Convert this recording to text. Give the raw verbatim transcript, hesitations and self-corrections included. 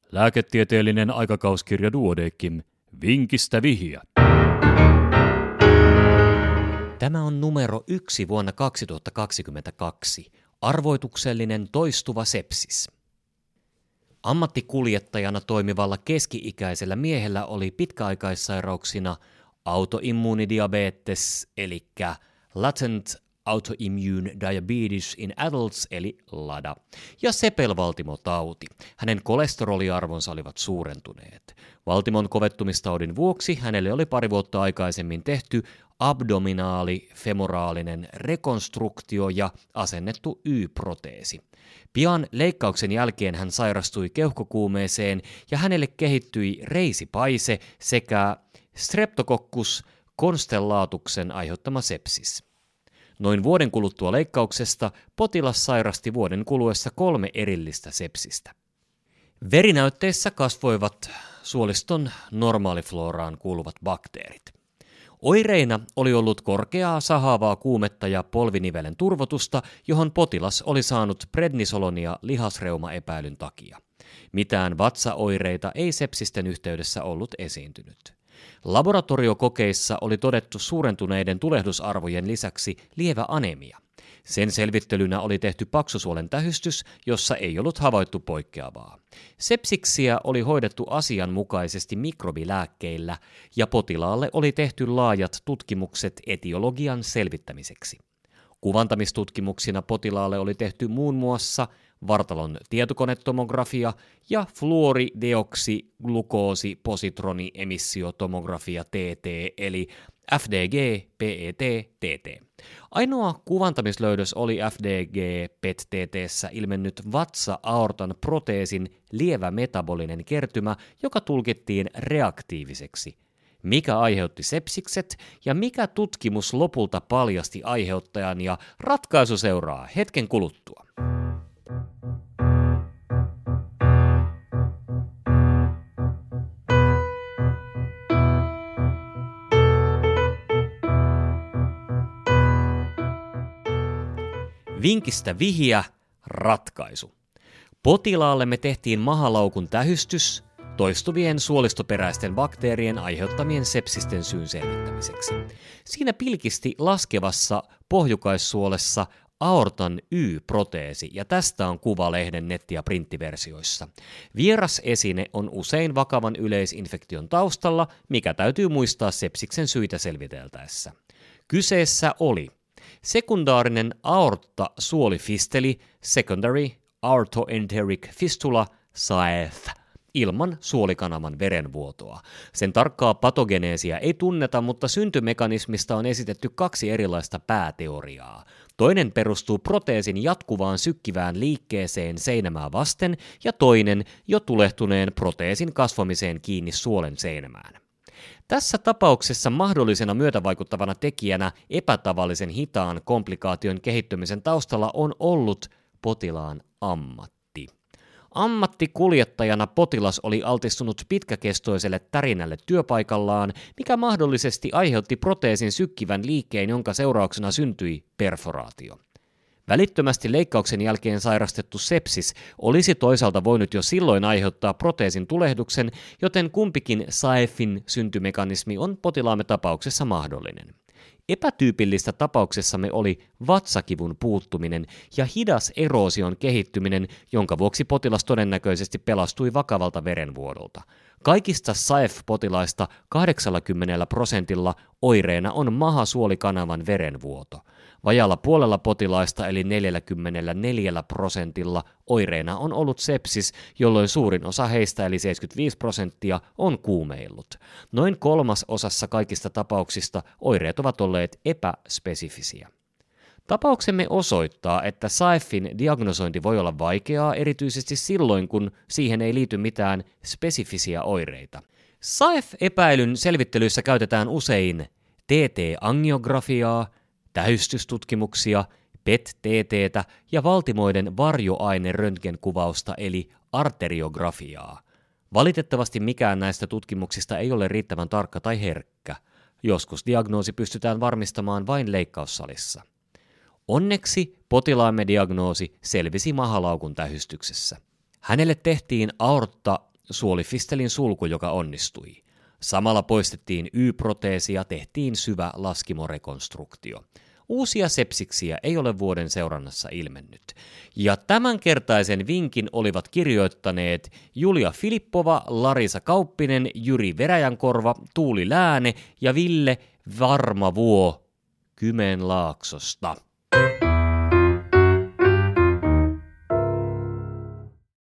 Lääketieteellinen aikakauskirja Duodeckim. Vinkistä vihja. Tämä on numero yksi vuonna kaksituhattakaksikymmentäkaksi. Arvoituksellinen toistuva sepsis. Ammattikuljettajana toimivalla keski-ikäisellä miehellä oli pitkäaikaissairauksina autoimmuunidiabetes, eli latent autoimmune diabetes in adults, eli LADA, ja sepelvaltimotauti. Hänen kolesteroliarvonsa olivat suurentuneet. Valtimon kovettumistaudin vuoksi hänelle oli pari vuotta aikaisemmin tehty abdominaali-femoraalinen rekonstruktio ja asennettu Y-proteesi. Pian leikkauksen jälkeen hän sairastui keuhkokuumeeseen ja hänelle kehittyi reisipaise sekä Streptococcus constellatuksen aiheuttama sepsis. Noin vuoden kuluttua leikkauksesta potilas sairasti vuoden kuluessa kolme erillistä sepsistä. Verinäytteissä kasvoivat suoliston normaalifloraan kuuluvat bakteerit. Oireina oli ollut korkeaa sahaavaa kuumetta ja polvinivelen turvotusta, johon potilas oli saanut prednisolonia lihasreumaepäilyn takia. Mitään vatsaoireita ei sepsisten yhteydessä ollut esiintynyt. Laboratoriokokeissa oli todettu suurentuneiden tulehdusarvojen lisäksi lievä anemia. Sen selvittelynä oli tehty paksusuolen tähystys, jossa ei ollut havaittu poikkeavaa. Sepsiksiä oli hoidettu asianmukaisesti mikrobilääkkeillä ja potilaalle oli tehty laajat tutkimukset etiologian selvittämiseksi. Kuvantamistutkimuksina potilaalle oli tehty muun muassa vartalon tietokonetomografia ja fluorideoksiglukoosi-positroniemissiotomografia T T eli F D G P E T T T. Ainoa kuvantamislöydös oli F D G P E T T T:ssä ilmennyt vatsa-aortan proteesin lievä metabolinen kertymä, joka tulkittiin reaktiiviseksi. Mikä aiheutti sepsikset ja mikä tutkimus lopulta paljasti aiheuttajan, ja ratkaisu seuraa hetken kuluttua. Vinkistä vihja, ratkaisu. Potilaalle me tehtiin mahalaukun tähystys toistuvien suolistoperäisten bakteerien aiheuttamien sepsisten syyn selvittämiseksi. Siinä pilkisti laskevassa pohjukaissuolessa aortan Y-proteesi, ja tästä on kuva lehden netti- ja printtiversioissa. Vieras esine on usein vakavan yleisinfektion taustalla, mikä täytyy muistaa sepsiksen syitä selviteltäessä. Kyseessä oli sekundaarinen aorttasuolifisteli, secondary aortoenteric fistula, S A E F, ilman suolikanavan verenvuotoa. Sen tarkkaa patogeneesiä ei tunneta, mutta syntymekanismista on esitetty kaksi erilaista pääteoriaa. Toinen perustuu proteesin jatkuvaan sykkivään liikkeeseen seinämää vasten ja toinen jo tulehtuneen proteesin kasvamiseen kiinni suolen seinämään. Tässä tapauksessa mahdollisena myötävaikuttavana tekijänä epätavallisen hitaan komplikaation kehittymisen taustalla on ollut potilaan ammatti. Ammattikuljettajana potilas oli altistunut pitkäkestoiselle tärinälle työpaikallaan, mikä mahdollisesti aiheutti proteesin sykkivän liikkeen, jonka seurauksena syntyi perforaatio. Välittömästi leikkauksen jälkeen sairastettu sepsis olisi toisaalta voinut jo silloin aiheuttaa proteesin tulehduksen, joten kumpikin S A E F:in syntymekanismi on potilaamme tapauksessa mahdollinen. Epätyypillistä tapauksessamme oli vatsakivun puuttuminen ja hidas eroosion kehittyminen, jonka vuoksi potilas todennäköisesti pelastui vakavalta verenvuodolta. Kaikista S A E F-potilaista kahdeksankymmentä prosentilla oireena on mahasuolikanavan verenvuoto. Vajalla puolella potilaista eli neljäkymmentäneljä prosentilla oireena on ollut sepsis, jolloin suurin osa heistä eli seitsemänkymmentäviisi prosenttia on kuumeillut. Noin kolmas osassa kaikista tapauksista oireet ovat olleet epäspesifisiä. Tapauksemme osoittaa, että S A E F:in diagnosointi voi olla vaikeaa erityisesti silloin, kun siihen ei liity mitään spesifisiä oireita. S A E F-epäilyn selvittelyissä käytetään usein T T-angiografiaa, tähystystutkimuksia, P E T T T:tä ja valtimoiden varjoaine-röntgenkuvausta eli arteriografiaa. Valitettavasti mikään näistä tutkimuksista ei ole riittävän tarkka tai herkkä. Joskus diagnoosi pystytään varmistamaan vain leikkaussalissa. Onneksi potilaamme diagnoosi selvisi mahalaukun tähystyksessä. Hänelle tehtiin aortta suolifistelin sulku, joka onnistui. Samalla poistettiin Y-proteesi ja tehtiin syvä laskimorekonstruktio. Uusia sepsiksiä ei ole vuoden seurannassa ilmennyt. Ja tämänkertaisen vinkin olivat kirjoittaneet Julia Filippova, Larisa Kauppinen, Jyri Veräjänkorva, Tuuli Lääne ja Ville Varmavuo Kymenlaaksosta.